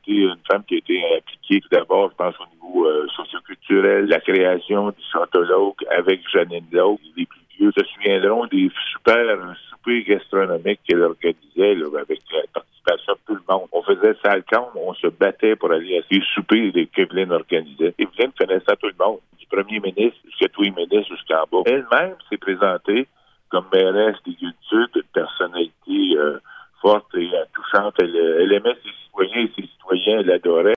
été une femme qui a été impliquée tout d'abord, je pense, au niveau socioculturel, la création du Chantologue avec Janine Lauque. Les plus vieux se souviendront des super soupers gastronomiques qu'elle organisait là, avec la participation de tout le monde. On faisait salle camp, on se battait pour aller à ces soupers qu'Evelyne organisait. Evelyne connaissait tout le monde, du premier ministre jusqu'à tous les ministres jusqu'en bas. Elle-même s'est présentée comme mairesse des Gultudes, une personnalité forte et touchante. Elle aimait ses citoyens et ses citoyens, elle l'adorait.